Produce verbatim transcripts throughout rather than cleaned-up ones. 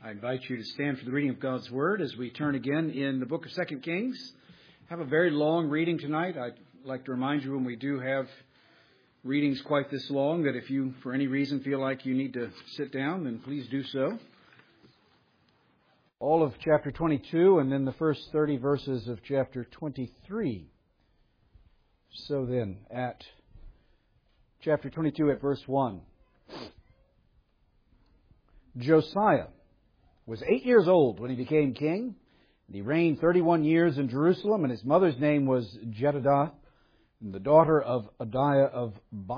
I invite you to stand for the reading of God's Word as we turn again in the book of Second Kings. I have a very long reading tonight. I'd like to remind you when we do have readings quite this long that if you, for any reason, feel like you need to sit down, then please do so. All of chapter twenty-two and then the first thirty verses of chapter twenty-three. So then, at chapter twenty-two at verse one. Josiah was eight years old when he became king, and he reigned thirty-one years in Jerusalem, and his mother's name was Jedidah, and the daughter of Adiah of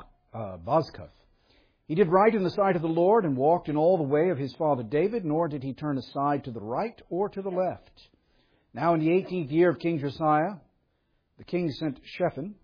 Bozkath. He did right in the sight of the Lord, and walked in all the way of his father David, nor did he turn aside to the right or to the left. Now in the eighteenth year of King Josiah, the king sent Shaphan,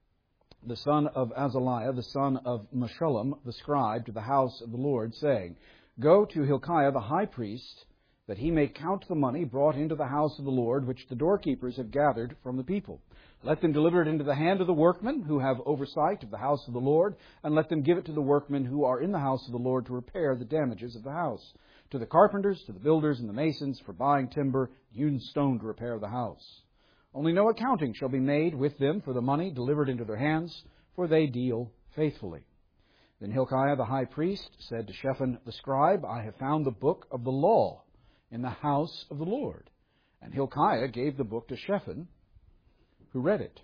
the son of Azaliah, the son of Meshullam, the scribe, to the house of the Lord, saying, Go to Hilkiah the high priest, that he may count the money brought into the house of the Lord, which the doorkeepers have gathered from the people. Let them deliver it into the hand of the workmen who have oversight of the house of the Lord, and let them give it to the workmen who are in the house of the Lord to repair the damages of the house, to the carpenters, to the builders, and the masons for buying timber, hewn stone to repair the house. Only no accounting shall be made with them for the money delivered into their hands, for they deal faithfully. Then Hilkiah the high priest said to Shaphan the scribe, I have found the book of the law in the house of the Lord. And Hilkiah gave the book to Shaphan, who read it.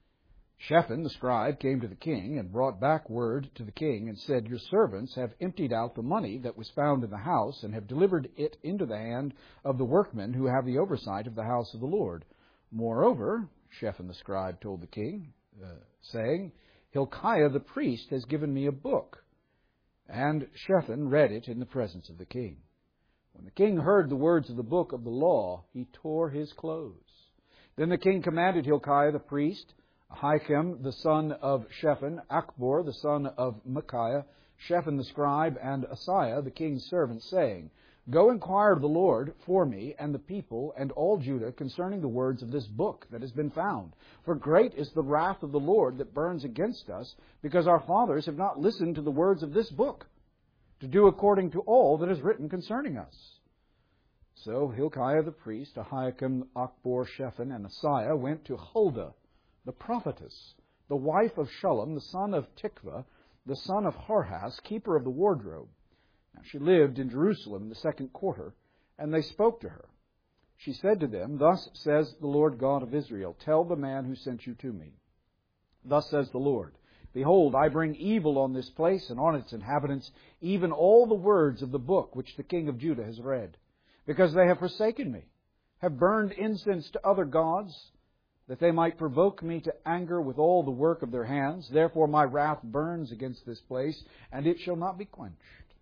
Shaphan the scribe came to the king and brought back word to the king and said, Your servants have emptied out the money that was found in the house and have delivered it into the hand of the workmen who have the oversight of the house of the Lord. Moreover, Shaphan the scribe told the king, uh, saying, Hilkiah the priest has given me a book. And Shaphan read it in the presence of the king. When the king heard the words of the book of the law, he tore his clothes. Then the king commanded Hilkiah the priest, Ahikam the son of Shaphan, Achbor the son of Micaiah, Shaphan the scribe, and Asaiah the king's servant, saying, Go inquire of the Lord for me and the people and all Judah concerning the words of this book that has been found. For great is the wrath of the Lord that burns against us, because our fathers have not listened to the words of this book, to do according to all that is written concerning us. So Hilkiah the priest, Ahikam, Achbor, Shaphan, and Asaiah went to Huldah, the prophetess, the wife of Shallum, the son of Tikvah, the son of Harhas, keeper of the wardrobe. Now she lived in Jerusalem in the second quarter, and they spoke to her. She said to them, Thus says the Lord God of Israel, Tell the man who sent you to me. Thus says the Lord, Behold, I bring evil on this place and on its inhabitants, even all the words of the book which the king of Judah has read, because they have forsaken me, have burned incense to other gods, that they might provoke me to anger with all the work of their hands. Therefore my wrath burns against this place, and it shall not be quenched.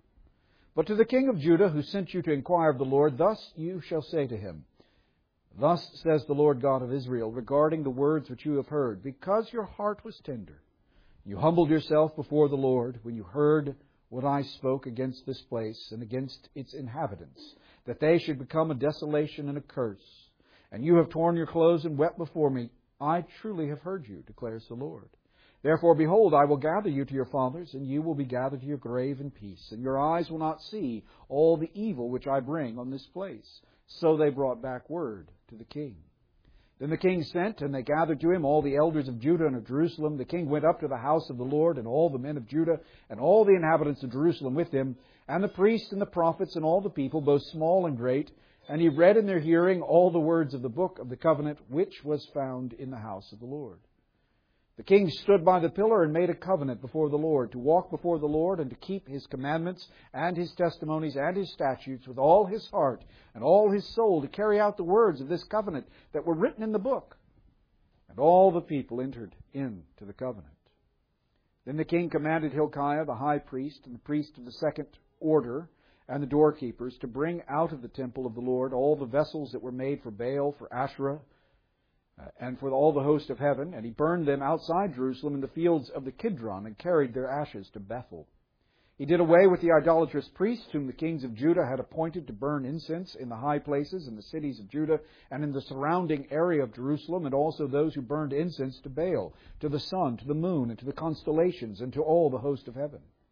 But to the king of Judah, who sent you to inquire of the Lord, thus you shall say to him, Thus says the Lord God of Israel, regarding the words which you have heard, because your heart was tender, you humbled yourself before the Lord when you heard what I spoke against this place and against its inhabitants, that they should become a desolation and a curse. And you have torn your clothes and wept before me. I truly have heard you, declares the Lord. Therefore, behold, I will gather you to your fathers, and you will be gathered to your grave in peace, and your eyes will not see all the evil which I bring on this place. So they brought back word to the king. Then the king sent, and they gathered to him all the elders of Judah and of Jerusalem. The king went up to the house of the Lord, and all the men of Judah, and all the inhabitants of Jerusalem with him, and the priests and the prophets, and all the people, both small and great. And he read in their hearing all the words of the book of the covenant, which was found in the house of the Lord. The king stood by the pillar and made a covenant before the Lord, to walk before the Lord and to keep his commandments and his testimonies and his statutes with all his heart and all his soul, to carry out the words of this covenant that were written in the book. And all the people entered into the covenant. Then the king commanded Hilkiah the high priest and the priest of the second order and the doorkeepers to bring out of the temple of the Lord all the vessels that were made for Baal, for Asherah, Uh, and for all the host of heaven, and he burned them outside Jerusalem in the fields of the Kidron, and carried their ashes to Bethel. He did away with the idolatrous priests whom the kings of Judah had appointed to burn incense in the high places in the cities of Judah and in the surrounding area of Jerusalem, and also those who burned incense to Baal, to the sun, to the moon, and to the constellations, and to all the host of heaven.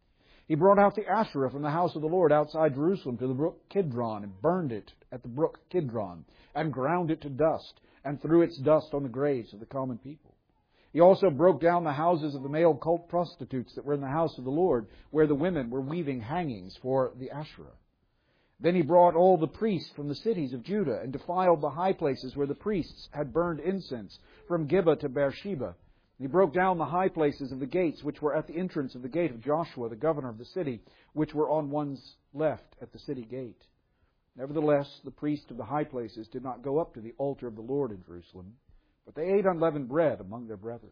He brought out the Asherah from the house of the Lord outside Jerusalem to the brook Kidron, and burned it at the brook Kidron, and ground it to dust, and threw its dust on the graves of the common people. He also broke down the houses of the male cult prostitutes that were in the house of the Lord, where the women were weaving hangings for the Asherah. Then he brought all the priests from the cities of Judah, and defiled the high places where the priests had burned incense, from Gibeah to Beersheba. He broke down the high places of the gates, which were at the entrance of the gate of Joshua, the governor of the city, which were on one's left at the city gate. Nevertheless, the priests of the high places did not go up to the altar of the Lord in Jerusalem, but they ate unleavened bread among their brethren.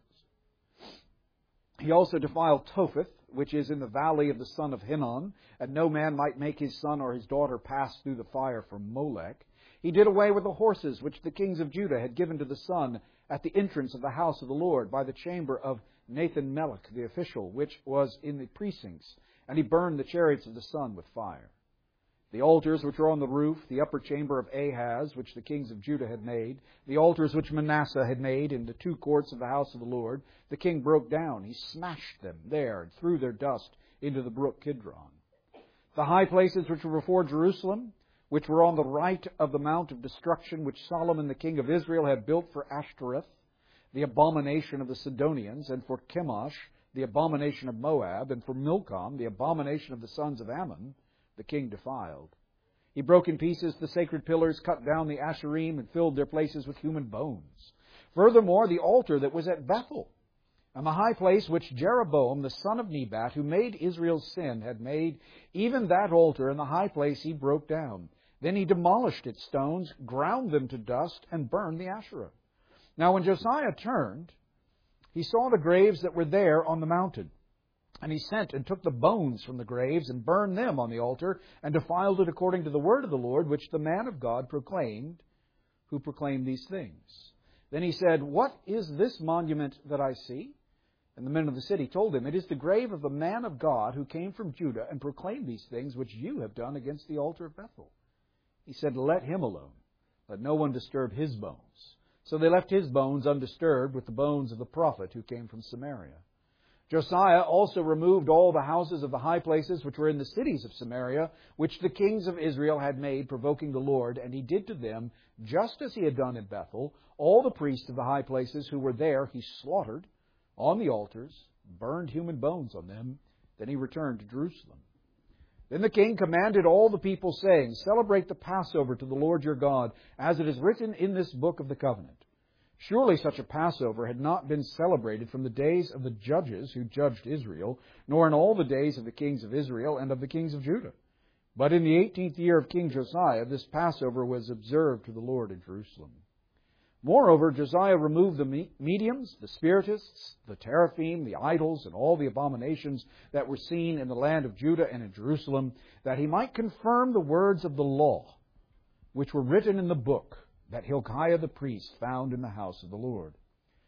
He also defiled Topheth, which is in the valley of the son of Hinnom, and no man might make his son or his daughter pass through the fire for Molech. He did away with the horses which the kings of Judah had given to the sun at the entrance of the house of the Lord by the chamber of Nathan-Melech, the official, which was in the precincts, and he burned the chariots of the sun with fire. The altars which were on the roof, the upper chamber of Ahaz, which the kings of Judah had made, the altars which Manasseh had made in the two courts of the house of the Lord, the king broke down. He smashed them there and threw their dust into the brook Kidron. The high places which were before Jerusalem, which were on the right of the mount of destruction which Solomon the king of Israel had built for Ashtoreth, the abomination of the Sidonians, and for Chemosh, the abomination of Moab, and for Milcom, the abomination of the sons of Ammon, the king defiled. He broke in pieces the sacred pillars, cut down the Asherim, and filled their places with human bones. Furthermore, the altar that was at Bethel, and the high place which Jeroboam the son of Nebat, who made Israel's sin, had made, even that altar and the high place he broke down. Then he demolished its stones, ground them to dust, and burned the Asherah. Now when Josiah turned, he saw the graves that were there on the mountain. And he sent and took the bones from the graves and burned them on the altar and defiled it according to the word of the Lord, which the man of God proclaimed, who proclaimed these things. Then he said, "What is this monument that I see?" And the men of the city told him, "It is the grave of the man of God who came from Judah and proclaimed these things which you have done against the altar of Bethel." He said, "Let him alone. Let no one disturb his bones." So they left his bones undisturbed with the bones of the prophet who came from Samaria. Josiah also removed all the houses of the high places which were in the cities of Samaria, which the kings of Israel had made, provoking the Lord, and he did to them just as he had done in Bethel. All the priests of the high places who were there he slaughtered on the altars, burned human bones on them. Then he returned to Jerusalem. Then the king commanded all the people, saying, "Celebrate the Passover to the Lord your God, as it is written in this book of the covenant." Surely such a Passover had not been celebrated from the days of the judges who judged Israel, nor in all the days of the kings of Israel and of the kings of Judah. But in the eighteenth year of King Josiah, this Passover was observed to the Lord in Jerusalem. Moreover, Josiah removed the mediums, the spiritists, the teraphim, the idols, and all the abominations that were seen in the land of Judah and in Jerusalem, that he might confirm the words of the law, which were written in the book that Hilkiah the priest found in the house of the Lord.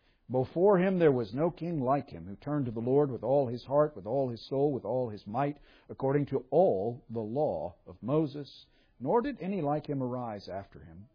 Before him there was no king like him, who turned to the Lord with all his heart, with all his soul, with all his might, according to all the law of Moses, nor did any like him arise after him.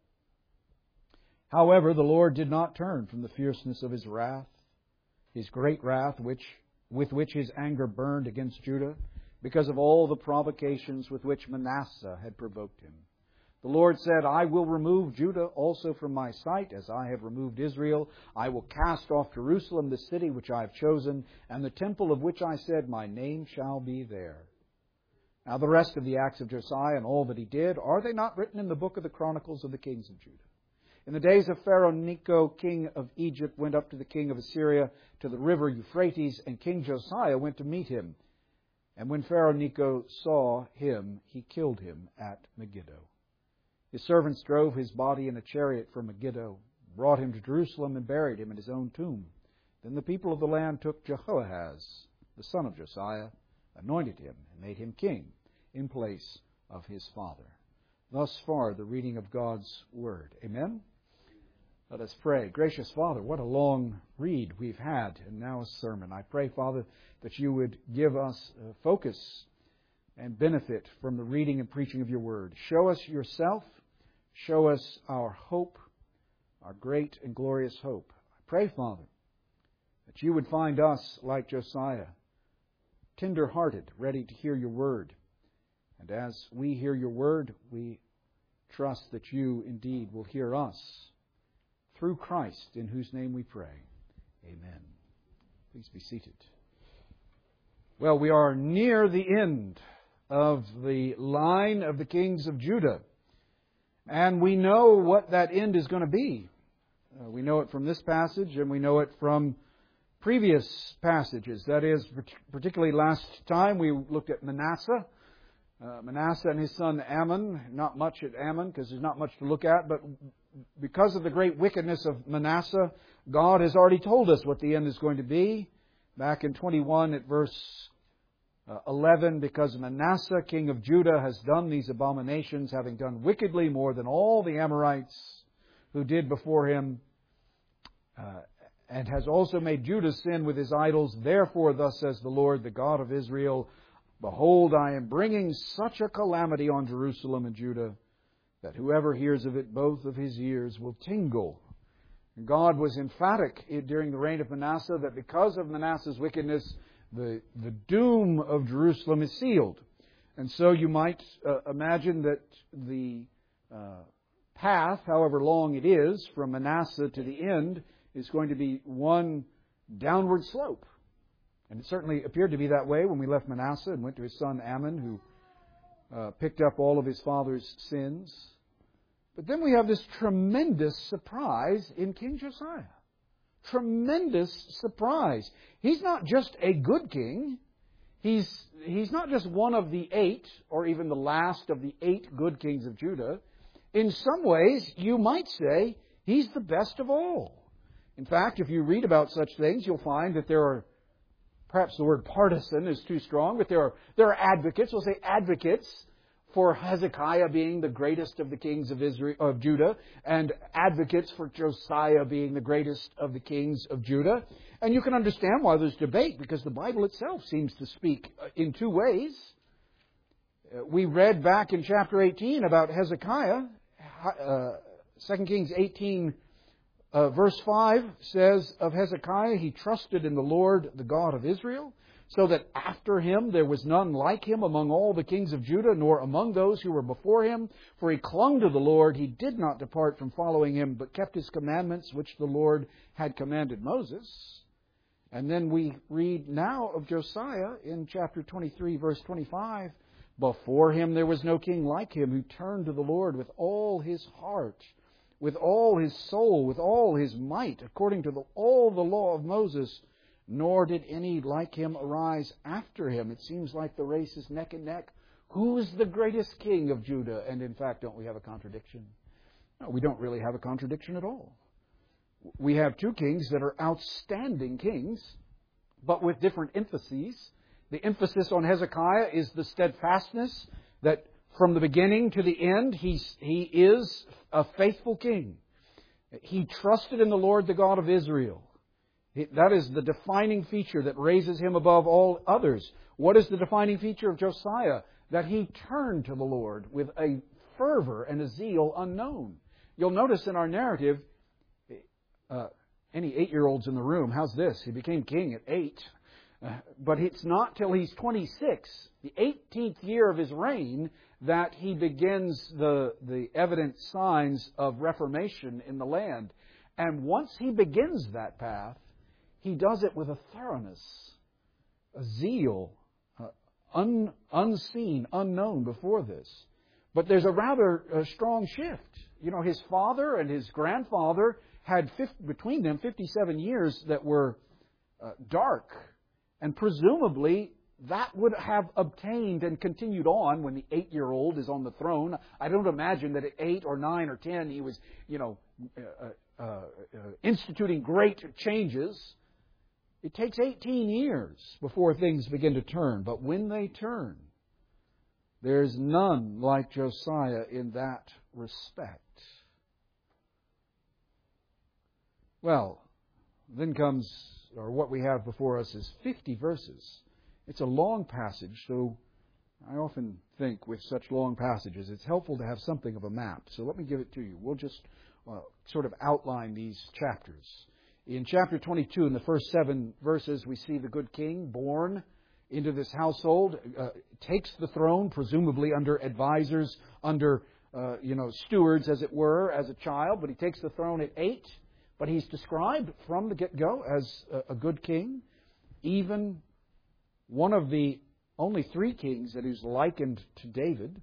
However, the Lord did not turn from the fierceness of his wrath, his great wrath which, with which his anger burned against Judah, because of all the provocations with which Manasseh had provoked him. The Lord said, "I will remove Judah also from my sight, as I have removed Israel. I will cast off Jerusalem, the city which I have chosen, and the temple of which I said, my name shall be there." Now the rest of the acts of Josiah and all that he did, are they not written in the book of the Chronicles of the kings of Judah? In the days of Pharaoh Necho, king of Egypt, went up to the king of Assyria to the river Euphrates, and King Josiah went to meet him. And when Pharaoh Necho saw him, he killed him at Megiddo. His servants drove his body in a chariot from Megiddo, brought him to Jerusalem, and buried him in his own tomb. Then the people of the land took Jehoahaz, the son of Josiah, anointed him, and made him king in place of his father. Thus far, the reading of God's Word. Amen? Let us pray. Gracious Father, what a long read we've had, and now a sermon. I pray, Father, that you would give us uh, focus and benefit from the reading and preaching of your Word. Show us yourself. Show us our hope, our great and glorious hope. I pray, Father, that you would find us like Josiah, tender-hearted, ready to hear your word. And as we hear your word, we trust that you indeed will hear us through Christ, in whose name we pray. Amen. Please be seated. Well, we are near the end of the line of the kings of Judah. And we know what that end is going to be. Uh, we know it from this passage, and we know it from previous passages. That is, particularly last time we looked at Manasseh. Uh, Manasseh and his son Ammon. Not much at Ammon, because there's not much to look at, but because of the great wickedness of Manasseh, God has already told us what the end is going to be. Back in twenty-one at verse uh, eleven, because Manasseh, king of Judah, has done these abominations, having done wickedly more than all the Amorites who did before him, uh, and has also made Judah sin with his idols. Therefore, thus says the Lord, the God of Israel, behold, I am bringing such a calamity on Jerusalem and Judah, that whoever hears of it, both of his ears will tingle. And God was emphatic during the reign of Manasseh that because of Manasseh's wickedness, the, the doom of Jerusalem is sealed. And so you might uh, imagine that the uh, path, however long it is, from Manasseh to the end, is going to be one downward slope. And it certainly appeared to be that way when we left Manasseh and went to his son Ammon, who uh, picked up all of his father's sins. But then we have this tremendous surprise in King Josiah. Tremendous surprise. He's not just a good king. He's, he's not just one of the eight, or even the last of the eight good kings of Judah. In some ways, you might say, he's the best of all. In fact, if you read about such things, you'll find that there are, perhaps the word partisan is too strong, but there are, there are advocates, we'll say advocates, for Hezekiah being the greatest of the kings of Israel, of Judah, and advocates for Josiah being the greatest of the kings of Judah. And you can understand why there's debate, because the Bible itself seems to speak in two ways. We read back in chapter eighteen about Hezekiah. Uh, Second Kings eighteen, uh, verse five says of Hezekiah, he trusted in the Lord, the God of Israel, so that after him there was none like him among all the kings of Judah, nor among those who were before him. For he clung to the Lord, he did not depart from following him, but kept his commandments, which the Lord had commanded Moses. And then we read now of Josiah in chapter twenty-three, verse twenty-five. Before him there was no king like him, who turned to the Lord with all his heart, with all his soul, with all his might, according to the, all the law of Moses. Nor did any like him arise after him. It seems like the race is neck and neck. Who is the greatest king of Judah? And in fact, don't we have a contradiction? No, we don't really have a contradiction at all. We have two kings that are outstanding kings, but with different emphases. The emphasis on Hezekiah is the steadfastness that from the beginning to the end, he's, he is a faithful king. He trusted in the Lord, the God of Israel. That is the defining feature that raises him above all others. What is the defining feature of Josiah? That he turned to the Lord with a fervor and a zeal unknown. You'll notice in our narrative, uh, any eight-year-olds in the room, how's this? He became king at eight. Uh, but it's not till he's twenty-six, the eighteenth year of his reign, that he begins the, the evident signs of reformation in the land. And once he begins that path, he does it with a thoroughness, a zeal, uh, un, unseen, unknown before this. But there's a rather uh, strong shift. You know, his father and his grandfather had fifty, between them fifty-seven years that were uh, dark. And presumably that would have obtained and continued on when the eight-year-old is on the throne. I don't imagine that at eight or nine or ten he was, you know, uh, uh, uh, instituting great changes. It takes eighteen years before things begin to turn. But when they turn, there's none like Josiah in that respect. Well, then comes, or what we have before us is fifty verses. It's a long passage, so I often think with such long passages it's helpful to have something of a map. So let me give it to you. We'll just uh, sort of outline these chapters. In chapter twenty-two, in the first seven verses, we see the good king born into this household, uh, takes the throne, presumably under advisors, under, uh, you know, stewards, as it were, as a child. But he takes the throne at eight. But he's described from the get-go as a, a good king. Even one of the only three kings that is likened to David.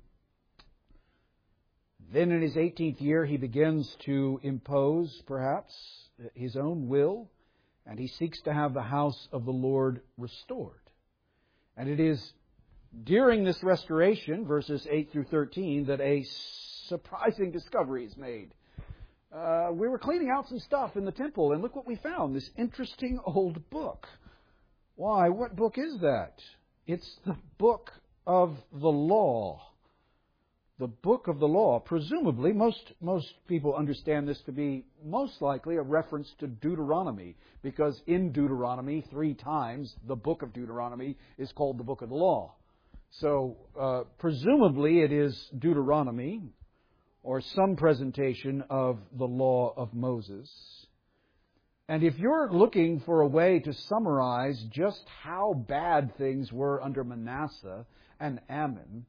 Then in his eighteenth year, he begins to impose, perhaps, his own will, and he seeks to have the house of the Lord restored. And it is during this restoration, verses eight through thirteen, that a surprising discovery is made. Uh, we were cleaning out some stuff in the temple, and look what we found, this interesting old book. Why, what book is that? It's the book of the law. The book of the law. Presumably, most, most people understand this to be most likely a reference to Deuteronomy, because in Deuteronomy, three times, the book of Deuteronomy is called the book of the law. So, uh, presumably it is Deuteronomy, or some presentation of the law of Moses. And if you're looking for a way to summarize just how bad things were under Manasseh and Amon,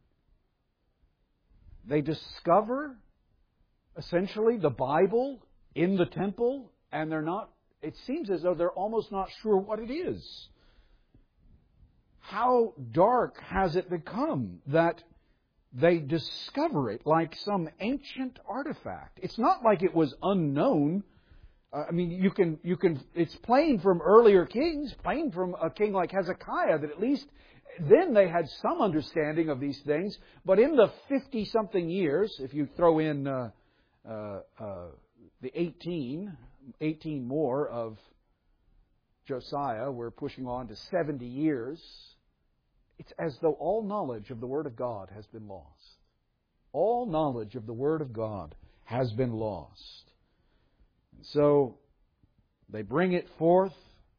they discover essentially the Bible in the temple, and they're not, it seems as though they're almost not sure what it is. How dark has it become that they discover it like some ancient artifact? It's not like it was unknown. Uh, I mean, you can, you can, it's plain from earlier kings, plain from a king like Hezekiah, that at least then they had some understanding of these things. But in the fifty-something years, if you throw in uh, uh, uh, the eighteen, eighteen more of Josiah, we're pushing on to seventy years. It's as though all knowledge of the Word of God has been lost. All knowledge of the Word of God has been lost. So they bring it forth,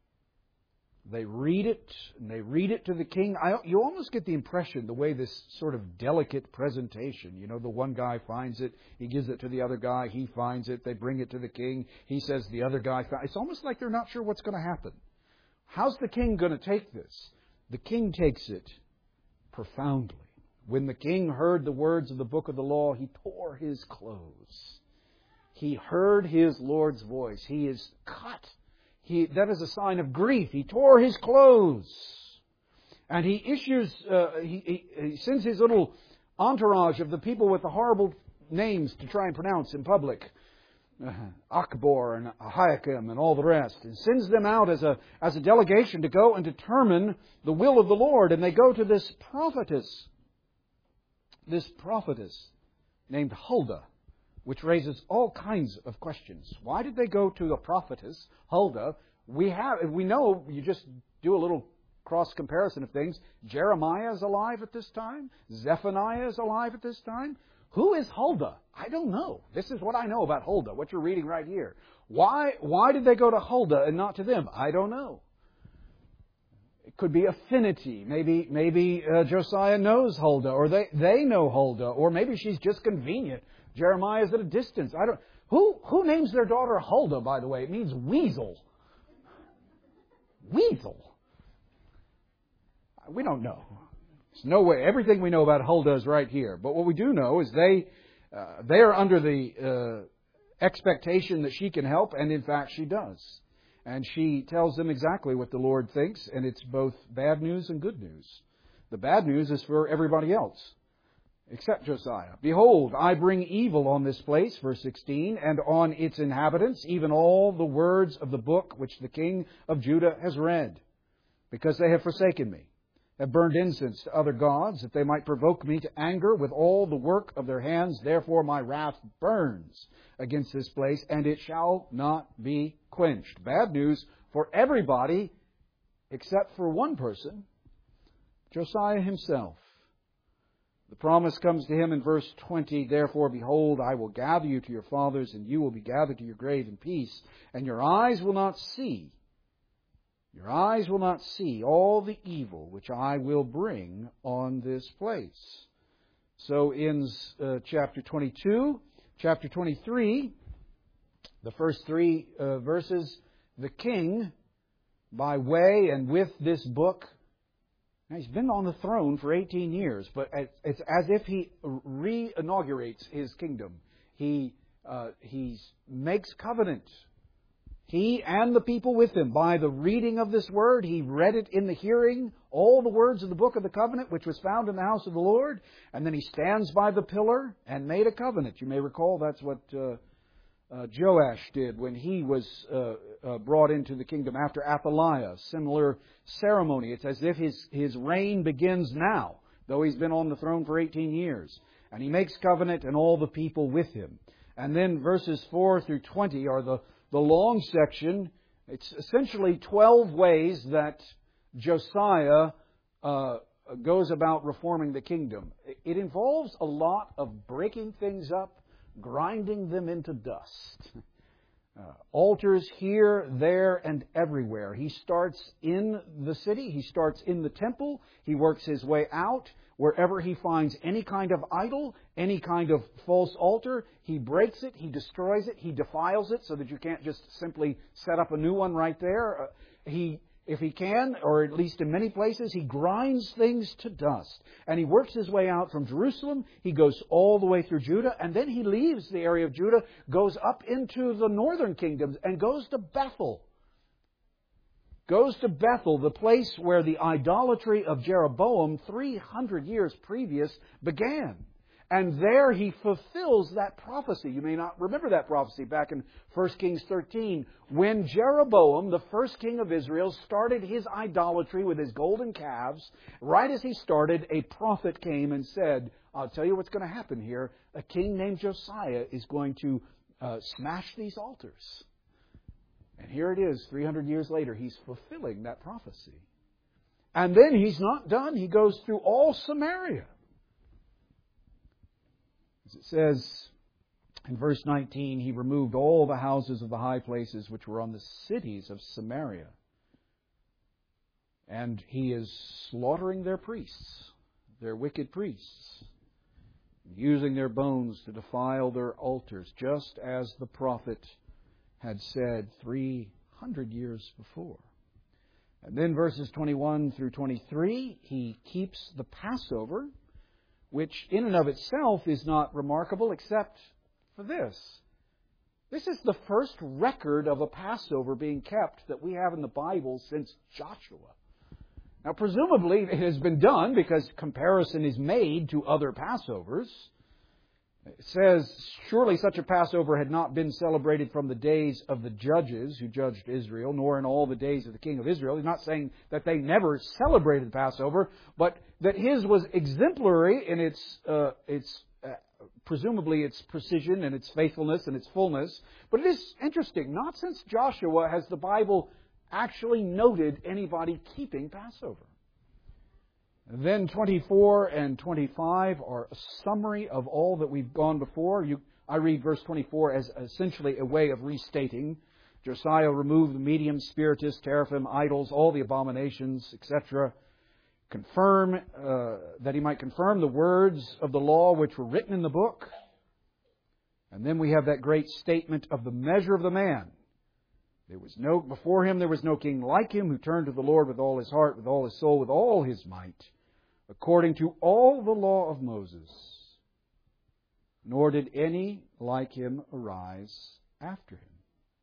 they read it, and they read it to the king. I, you almost get the impression, the way this sort of delicate presentation, you know, the one guy finds it, he gives it to the other guy, he finds it, they bring it to the king, he says the other guy finds it. It's almost like they're not sure what's going to happen. How's the king going to take this? The king takes it profoundly. When the king heard the words of the book of the law, he tore his clothes. He heard his Lord's voice. He is cut. He, that is a sign of grief. He tore his clothes. And he issues, uh, he, he, he sends his little entourage of the people with the horrible names to try and pronounce in public. Uh, Akbor and Ahikam and all the rest, and sends them out as a as a delegation to go and determine the will of the Lord. And they go to this prophetess, this prophetess named Huldah, which raises all kinds of questions. Why did they go to a prophetess, Huldah? We have, we know, you just do a little cross comparison of things. Jeremiah is alive at this time. Zephaniah is alive at this time. Who is Huldah? I don't know. This is what I know about Huldah, what you're reading right here. Why, why did they go to Huldah and not to them? I don't know. It could be affinity. Maybe, maybe uh, Josiah knows Huldah, or they, they know Huldah, or maybe she's just convenient. Jeremiah is at a distance. I don't. Who, who names their daughter Huldah, by the way? It means weasel. Weasel. We don't know. There's no way. Everything we know about Huldah is right here. But what we do know is they uh, they are under the uh, expectation that she can help, and in fact she does. And she tells them exactly what the Lord thinks, and it's both bad news and good news. The bad news is for everybody else, except Josiah. Behold, I bring evil on this place, verse sixteen, and on its inhabitants, even all the words of the book which the king of Judah has read, because they have forsaken me, have burned incense to other gods, that they might provoke me to anger with all the work of their hands. Therefore my wrath burns against this place, and it shall not be quenched. Bad news for everybody except for one person, Josiah himself. The promise comes to him in verse twenty, Therefore, behold, I will gather you to your fathers, and you will be gathered to your grave in peace, and your eyes will not see Your eyes will not see all the evil which I will bring on this place. So in uh, chapter twenty-two, chapter twenty-three, the first three uh, verses, the king, by way and with this book, Now, he's been on the throne for eighteen years, but it's as if he re-inaugurates his kingdom. He uh, he makes covenant. He and the people with him, by the reading of this word, he read it in the hearing, all the words of the book of the covenant, which was found in the house of the Lord. And then he stands by the pillar and made a covenant. You may recall that's what uh, uh, Joash did when he was uh, uh, brought into the kingdom after Athaliah. Similar ceremony. It's as if his, his reign begins now, though he's been on the throne for eighteen years. And he makes covenant and all the people with him. And then verses four through twenty are the The long section. It's essentially twelve ways that Josiah uh, goes about reforming the kingdom. It involves a lot of breaking things up, grinding them into dust. Uh, altars here, there, and everywhere. He starts in the city. He starts in the temple. He works his way out. Wherever he finds any kind of idol, any kind of false altar, he breaks it, he destroys it, he defiles it so that you can't just simply set up a new one right there. Uh, he, if he can, or at least in many places, he grinds things to dust. And he works his way out from Jerusalem. He goes all the way through Judah, and then he leaves the area of Judah, goes up into the northern kingdoms, and goes to Bethel. Goes to Bethel, the place where the idolatry of Jeroboam three hundred years previous began. And there he fulfills that prophecy. You may not remember that prophecy back in First Kings thirteen, when Jeroboam, the first king of Israel, started his idolatry with his golden calves. Right as he started, a prophet came and said, I'll tell you what's going to happen here. A king named Josiah is going to uh, smash these altars. And here it is, three hundred years later, he's fulfilling that prophecy. And then he's not done. He goes through all Samaria. As it says in verse nineteen, he removed all the houses of the high places which were on the cities of Samaria. And he is slaughtering their priests, their wicked priests, using their bones to defile their altars, just as the prophet had said three hundred years before. And then verses twenty-one through twenty-three, he keeps the Passover, which in and of itself is not remarkable except for this. This is the first record of a Passover being kept that we have in the Bible since Joshua. Now, presumably it has been done because comparison is made to other Passovers. It says, surely such a Passover had not been celebrated from the days of the judges who judged Israel, nor in all the days of the king of Israel. He's not saying that they never celebrated the Passover, but that his was exemplary in its, uh, its uh, presumably its precision and its faithfulness and its fullness. But it is interesting, not since Joshua has the Bible actually noted anybody keeping Passover. Then twenty-four and twenty-five are a summary of all that we've gone before. You, I read verse twenty-four as essentially a way of restating. Josiah removed the medium, spiritist, teraphim, idols, all the abominations, et cetera. Confirm uh, that he might confirm the words of the law which were written in the book. And then we have that great statement of the measure of the man. There was no before him there was no king like him who turned to the Lord with all his heart, with all his soul, with all his might, according to all the law of Moses. Nor did any like him arise after him.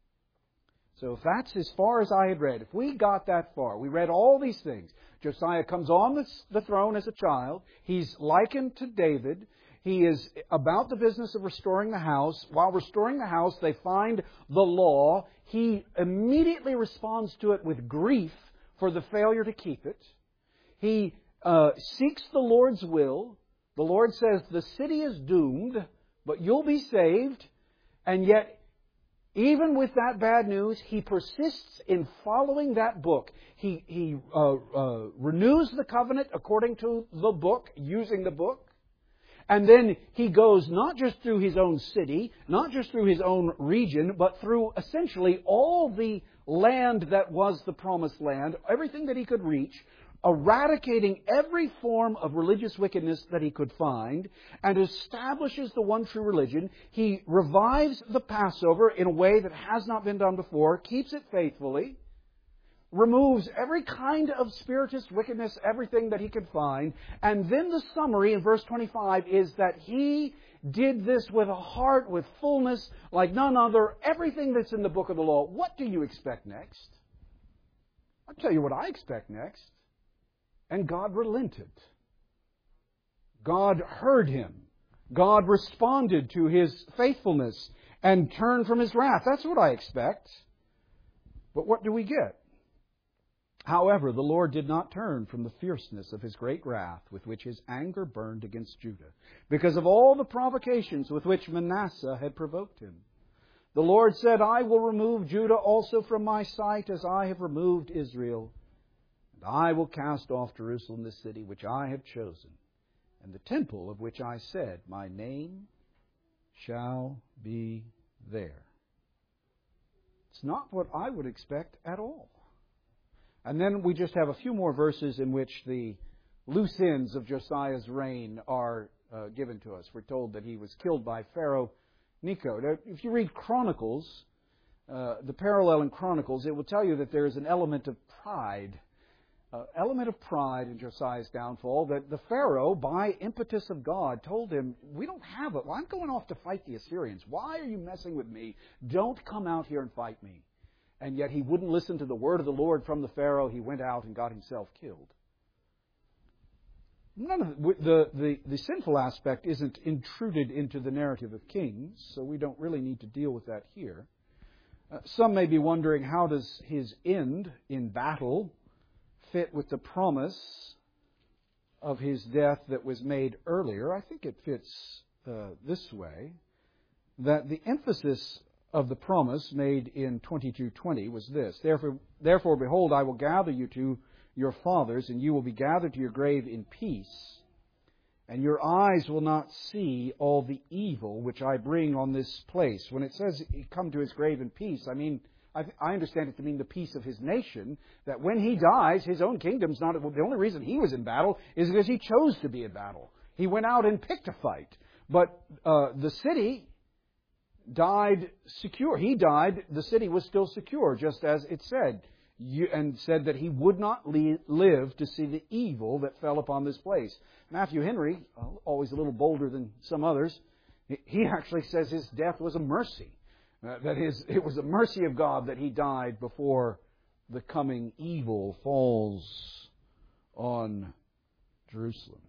So if that's as far as I had read, if we got that far, we read all these things. Josiah comes on the, the throne as a child. He's likened to David. He is about the business of restoring the house. While restoring the house, they find the law. He immediately responds to it with grief for the failure to keep it. He uh, seeks the Lord's will. The Lord says, the city is doomed, but you'll be saved. And yet, even with that bad news, he persists in following that book. He, he uh, uh, renews the covenant according to the book, using the book. And then he goes not just through his own city, not just through his own region, but through essentially all the land that was the promised land, everything that he could reach, eradicating every form of religious wickedness that he could find, and establishes the one true religion. He revives the Passover in a way that has not been done before, keeps it faithfully. removes every kind of spiritist wickedness, everything that he could find. And then the summary in verse twenty-five is that he did this with a heart, with fullness, like none other. Everything that's in the book of the law. What do you expect next? I'll tell you what I expect next. And God relented. God heard him. God responded to his faithfulness and turned from his wrath. That's what I expect. But what do we get? However, the Lord did not turn from the fierceness of his great wrath with which his anger burned against Judah, because of all the provocations with which Manasseh had provoked him. The Lord said, I will remove Judah also from my sight, as I have removed Israel. And I will cast off Jerusalem, the city which I have chosen, and the temple of which I said, my name shall be there. It's not what I would expect at all. And then we just have a few more verses in which the loose ends of Josiah's reign are uh, given to us. We're told that he was killed by Pharaoh Necho. Now, if you read Chronicles, uh, the parallel in Chronicles, it will tell you that there is an element of pride, uh, element of pride in Josiah's downfall, that the Pharaoh, by impetus of God, told him, we don't have it. Well, I'm going off to fight the Assyrians. Why are you messing with me? Don't come out here and fight me. And yet he wouldn't listen to the word of the Lord from the Pharaoh. He went out and got himself killed. None of the, the, the, the sinful aspect isn't intruded into the narrative of Kings, so we don't really need to deal with that here. Uh, some may be wondering, how does his end in battle fit with the promise of his death that was made earlier? I think it fits uh, this way, that the emphasis of the promise made in twenty-two twenty was this: Therefore, therefore, behold, I will gather you to your fathers, and you will be gathered to your grave in peace, and your eyes will not see all the evil which I bring on this place. When it says he come to his grave in peace, I mean, I, I understand it to mean the peace of his nation, that when he dies, his own kingdom's not, the only reason he was in battle is because he chose to be in battle. He went out and picked a fight. But uh, the city died secure. He died, the city was still secure, just as it said, you, and said that he would not le- live to see the evil that fell upon this place. Matthew Henry, always a little bolder than some others, he actually says his death was a mercy. Uh, that his, it was a mercy of God that he died before the coming evil falls on Jerusalem.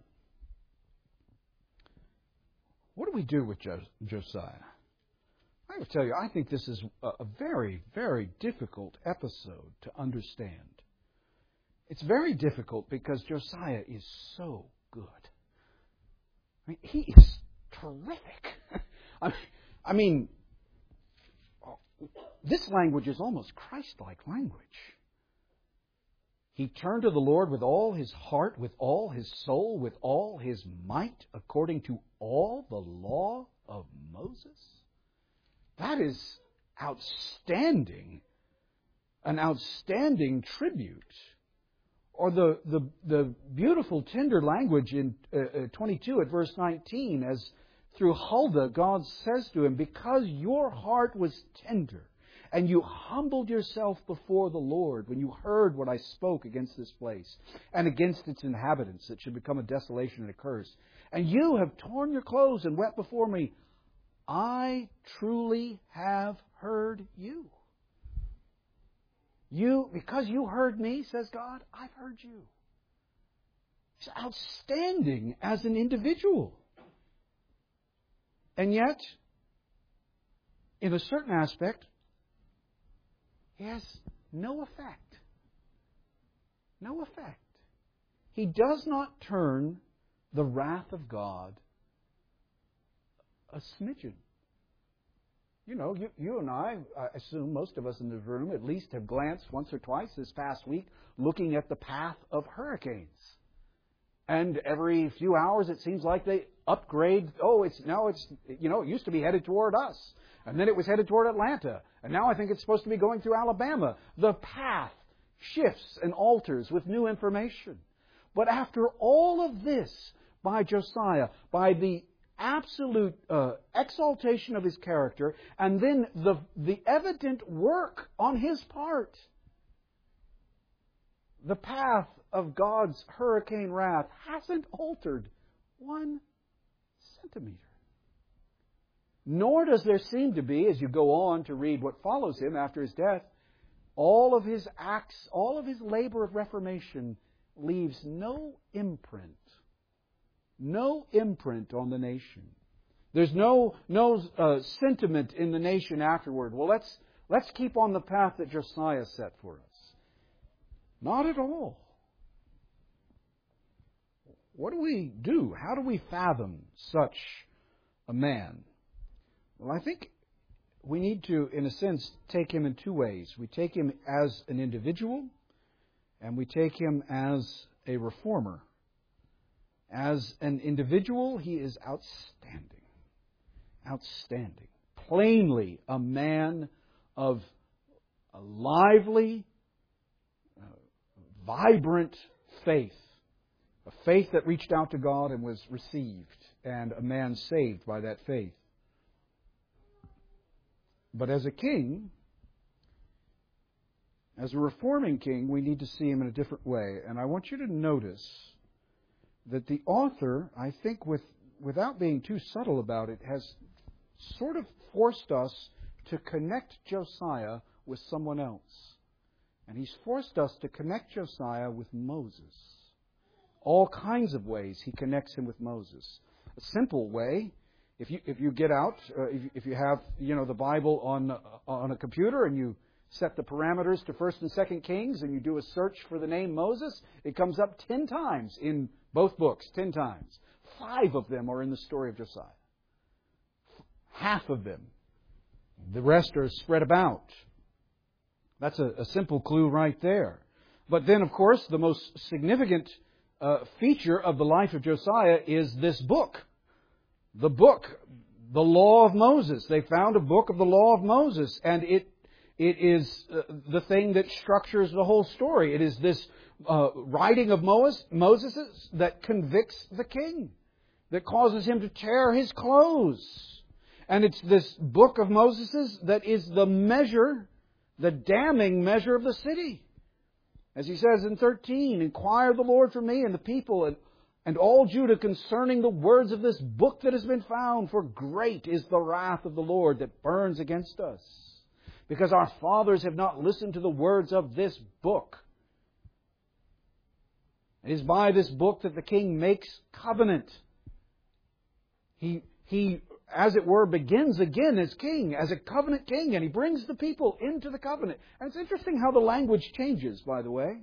What do we do with Jos- Josiah? I will tell you, I think this is a very, very difficult episode to understand. It's very difficult because Josiah is so good. I mean, he is terrific. I mean, this language is almost Christ-like language. He turned to the Lord with all his heart, with all his soul, with all his might, according to all the law of Moses. That is outstanding, an outstanding tribute. Or the, the, the beautiful, tender language in uh, twenty-two at verse nineteen, as through Huldah, God says to him, because your heart was tender, and you humbled yourself before the Lord when you heard what I spoke against this place, and against its inhabitants, it should become a desolation and a curse. And you have torn your clothes and wept before me. I truly have heard you. You, because you heard me, says God, I've heard you. He's outstanding as an individual. And yet, in a certain aspect, he has no effect. No effect. He does not turn the wrath of God a smidgen. You know, you, you and I, I assume most of us in this room at least have glanced once or twice this past week looking at the path of hurricanes. And every few hours it seems like they upgrade. Oh, it's now it's, you know, it used to be headed toward us. And then it was headed toward Atlanta. And now I think it's supposed to be going through Alabama. The path shifts and alters with new information. But after all of this, by Josiah, by the absolute uh, exaltation of his character, and then the, the evident work on his part, the path of God's hurricane wrath hasn't altered one centimeter. Nor does there seem to be, as you go on to read what follows him after his death, all of his acts, all of his labor of reformation leaves no imprint. No imprint on the nation. There's no no uh, sentiment in the nation afterward. Well, let's let's keep on the path that Josiah set for us. Not at all. What do we do? How do we fathom such a man? Well, I think we need to, in a sense, take him in two ways. We take him as an individual, and we take him as a reformer. As an individual, he is outstanding. Outstanding. Plainly a man of a lively, uh, vibrant faith. A faith that reached out to God and was received, and a man saved by that faith. But as a king, as a reforming king, we need to see him in a different way. And I want you to notice that the author, I think with, without being too subtle about it, has sort of forced us to connect Josiah with someone else. And he's forced us to connect Josiah with Moses. All kinds of ways he connects him with Moses. A simple way, if you if you get out, uh, if, if you have you know the Bible on uh, on a computer and you set the parameters to First and Second Kings and you do a search for the name Moses, it comes up ten times in both books, ten times. Five of them are in the story of Josiah. Half of them. The rest are spread about. That's a, a simple clue right there. But then, of course, the most significant uh, feature of the life of Josiah is this book. The book, the Law of Moses. They found a book of the Law of Moses, and it it is uh, the thing that structures the whole story. It is this uh, writing of Moses, Moses that convicts the king, that causes him to tear his clothes. And it's this book of Moses that is the measure, the damning measure of the city. As he says in thirteen, inquire the Lord for me and the people and, and all Judah concerning the words of this book that has been found, for great is the wrath of the Lord that burns against us, because our fathers have not listened to the words of this book. It is by this book that the king makes covenant. He, he, as it were, begins again as king, as a covenant king, and he brings the people into the covenant. And it's interesting how the language changes, by the way.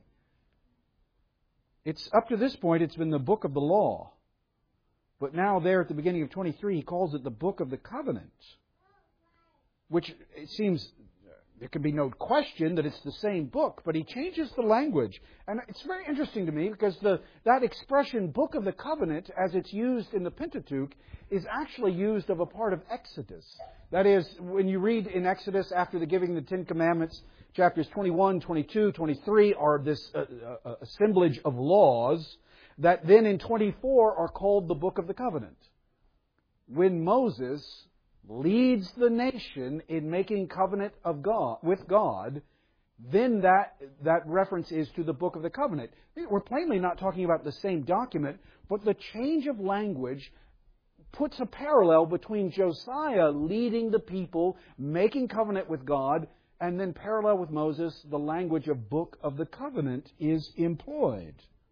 It's up to this point, it's been the book of the law. But now there at the beginning of twenty-three, he calls it the book of the covenant. Which it seems, there can be no question that it's the same book, but he changes the language. And it's very interesting to me because the that expression, book of the covenant, as it's used in the Pentateuch, is actually used of a part of Exodus. That is, when you read in Exodus after the giving of the Ten Commandments, chapters twenty-one, twenty-two, twenty-three are this uh, uh, assemblage of laws that then in twenty-four are called the book of the covenant. When Moses leads the nation in making covenant of God with God, then that that reference is to the book of the covenant. We're plainly not talking about the same document, but the change of language puts a parallel between Josiah leading the people, making covenant with God, and then parallel with Moses, the language of book of the covenant is employed.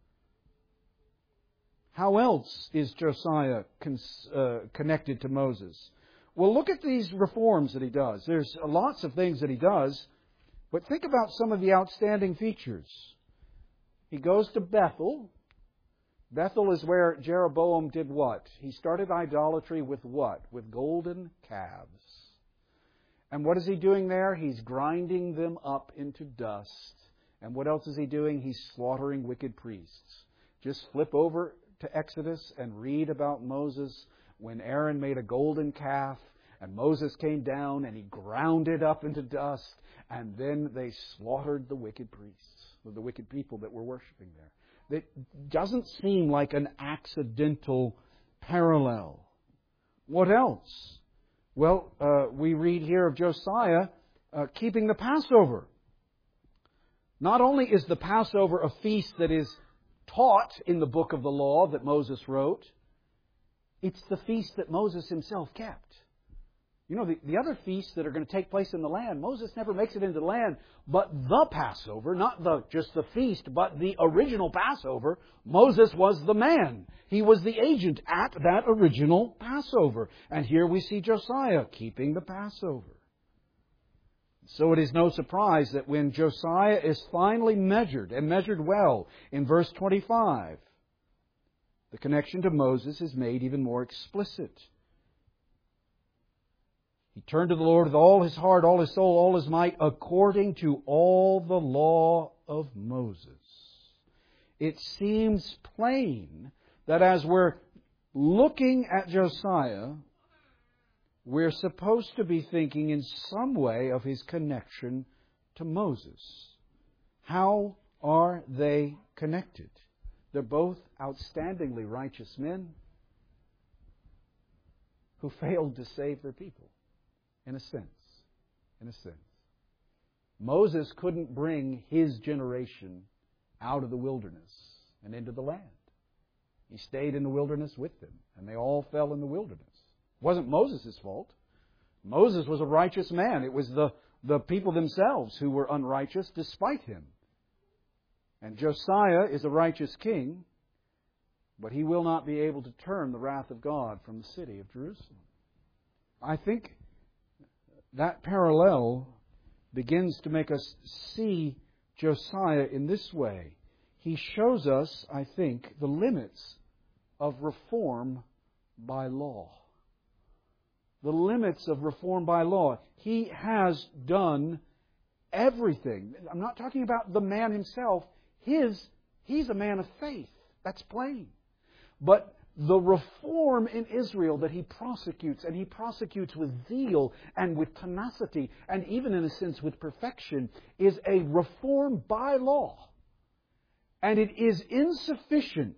How else is Josiah cons- uh, connected to Moses? Well, look at these reforms that he does. There's lots of things that he does, but think about some of the outstanding features. He goes to Bethel. Bethel is where Jeroboam did what? He started idolatry with what? With golden calves. And what is he doing there? He's grinding them up into dust. And what else is he doing? He's slaughtering wicked priests. Just flip over to Exodus and read about Moses when Aaron made a golden calf and Moses came down and he ground it up into dust, and then they slaughtered the wicked priests, the wicked people that were worshiping there. It doesn't seem like an accidental parallel. What else? Well, uh, we read here of Josiah uh, keeping the Passover. Not only is the Passover a feast that is taught in the book of the law that Moses wrote, it's the feast that Moses himself kept. You know, the, the other feasts that are going to take place in the land, Moses never makes it into the land, but the Passover, not the just the feast, but the original Passover, Moses was the man. He was the agent at that original Passover. And here we see Josiah keeping the Passover. So it is no surprise that when Josiah is finally measured, and measured well, in verse twenty-five, the connection to Moses is made even more explicit. He turned to the Lord with all his heart, all his soul, all his might, according to all the law of Moses. It seems plain that as we're looking at Josiah, we're supposed to be thinking in some way of his connection to Moses. How are they connected? They're both outstandingly righteous men who failed to save their people. In a sense. In a sense. Moses couldn't bring his generation out of the wilderness and into the land. He stayed in the wilderness with them, and they all fell in the wilderness. It wasn't Moses' fault. Moses was a righteous man. It was the, the people themselves who were unrighteous despite him. And Josiah is a righteous king, but he will not be able to turn the wrath of God from the city of Jerusalem. I think that parallel begins to make us see Josiah in this way. He shows us, I think, the limits of reform by law. The limits of reform by law. He has done everything. I'm not talking about the man himself. His, he's a man of faith. That's plain. But the reform in Israel that he prosecutes, and he prosecutes with zeal and with tenacity, and even in a sense with perfection, is a reform by law. And it is insufficient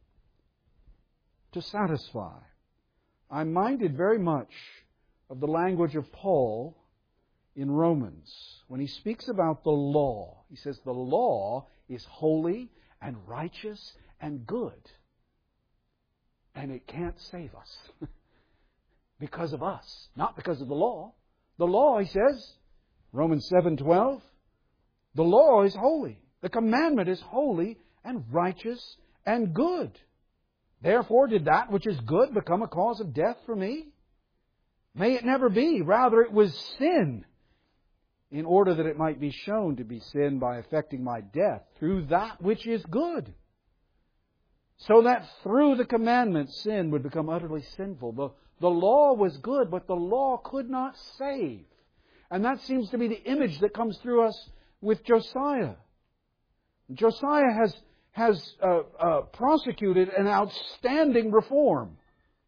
to satisfy. I'm minded very much of the language of Paul in Romans when he speaks about the law. He says the law is holy and righteous and good. And it can't save us because of us, not because of the law. The law, he says, Romans seven twelve, the law is holy. The commandment is holy and righteous and good. Therefore, did that which is good become a cause of death for me? May it never be. Rather, it was sin, in order that it might be shown to be sin by effecting my death through that which is good. So that through the commandment, sin would become utterly sinful. The, the law was good, but the law could not save. And that seems to be the image that comes through us with Josiah. Josiah has, has uh, uh, prosecuted an outstanding reform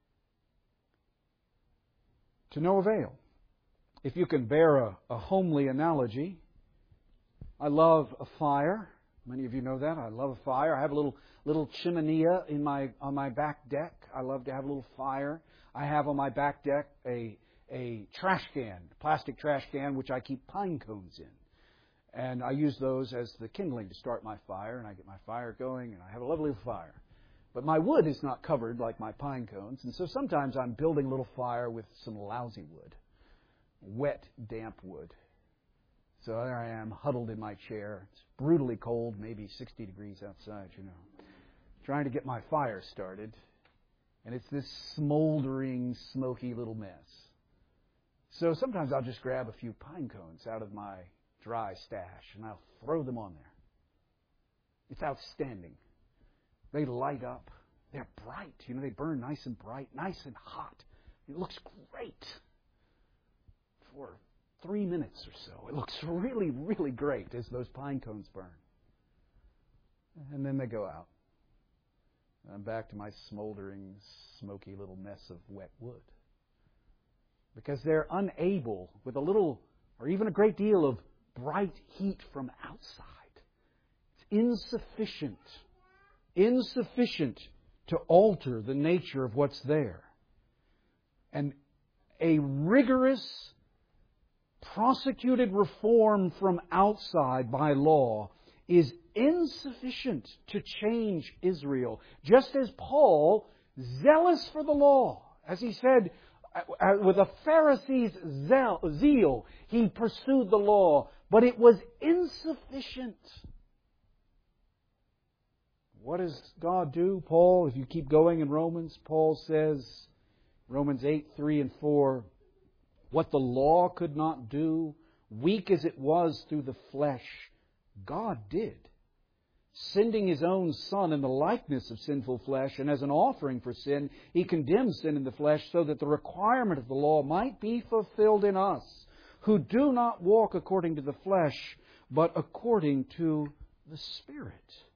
to no avail. If you can bear a, a homely analogy, I love a fire. Many of you know that. I love a fire. I have a little little chimenea in my on my back deck. I love to have a little fire. I have on my back deck a a trash can, plastic trash can, which I keep pine cones in. And I use those as the kindling to start my fire, and I get my fire going, and I have a lovely little fire. But my wood is not covered like my pine cones, and so sometimes I'm building a little fire with some lousy wood, wet, damp wood. So there I am, huddled in my chair. It's brutally cold, maybe sixty degrees outside, you know, trying to get my fire started. And it's this smoldering, smoky little mess. So sometimes I'll just grab a few pine cones out of my dry stash and I'll throw them on there. It's outstanding. They light up. They're bright. You know, they burn nice and bright, nice and hot. It looks great for three minutes or so. It looks really, really great as those pine cones burn. And then they go out. And I'm back to my smoldering, smoky little mess of wet wood. Because they're unable, with a little or even a great deal of bright heat from outside, it's insufficient, insufficient to alter the nature of what's there. And a rigorous, prosecuted reform from outside by law is insufficient to change Israel. Just as Paul, zealous for the law, as he said, with a Pharisee's zeal, he pursued the law, but it was insufficient. What does God do? Paul, if you keep going in Romans, Paul says, Romans eight, three and four, what the law could not do, weak as it was through the flesh, God did, sending His own Son in the likeness of sinful flesh, and as an offering for sin, He condemned sin in the flesh so that the requirement of the law might be fulfilled in us, who do not walk according to the flesh, but according to the Spirit.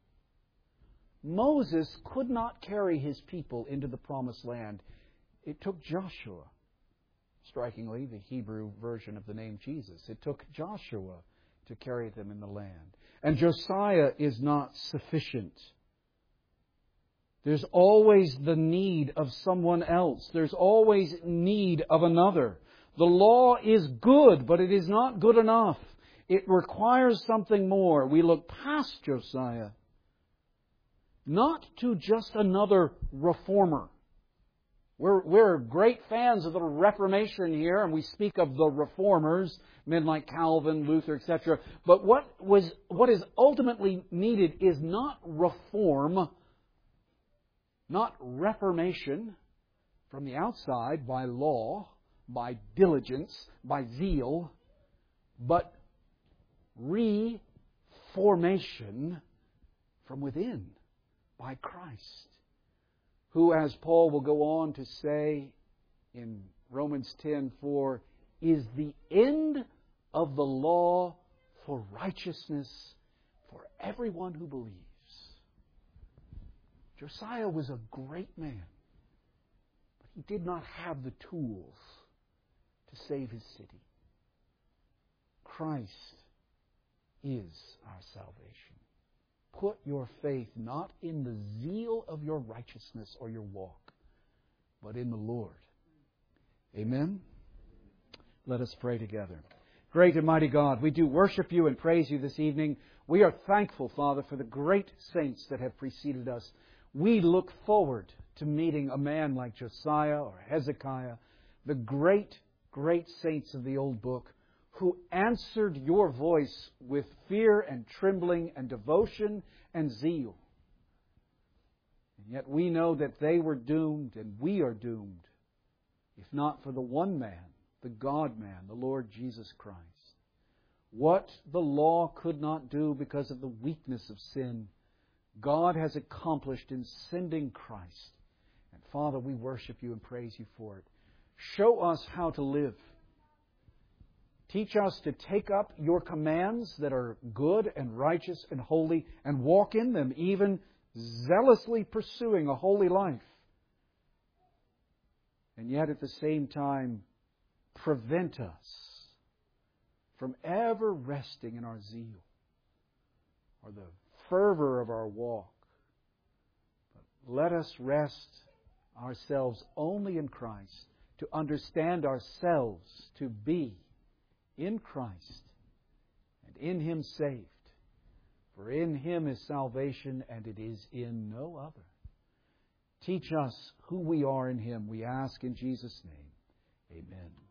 Moses could not carry his people into the promised land. It took Joshua. Strikingly, the Hebrew version of the name Jesus. It took Joshua to carry them in the land. And Josiah is not sufficient. There's always the need of someone else. There's always need of another. The law is good, but it is not good enough. It requires something more. We look past Josiah, not to just another reformer. We're, we're great fans of the Reformation here, and we speak of the reformers, men like Calvin, Luther, et cetera. But what was what is ultimately needed is not reform, not reformation from the outside by law, by diligence, by zeal, but reformation from within by Christ, who, as Paul will go on to say in Romans ten four, is the end of the law for righteousness for everyone who believes. Josiah was a great man, but he did not have the tools to save his city. Christ is our salvation. Put your faith not in the zeal of your righteousness or your walk, but in the Lord. Amen? Let us pray together. Great and mighty God, we do worship You and praise You this evening. We are thankful, Father, for the great saints that have preceded us. We look forward to meeting a man like Josiah or Hezekiah, the great, great saints of the old book, who answered Your voice with fear and trembling and devotion and zeal. And yet we know that they were doomed and we are doomed, if not for the one man, the God-man, the Lord Jesus Christ. What the law could not do because of the weakness of sin, God has accomplished in sending Christ. And Father, we worship You and praise You for it. Show us how to live. Teach us to take up Your commands that are good and righteous and holy and walk in them, even zealously pursuing a holy life. And yet at the same time, prevent us from ever resting in our zeal or the fervor of our walk. But let us rest ourselves only in Christ, to understand ourselves to be in Christ, and in Him saved. For in Him is salvation, and it is in no other. Teach us who we are in Him, we ask in Jesus' name. Amen.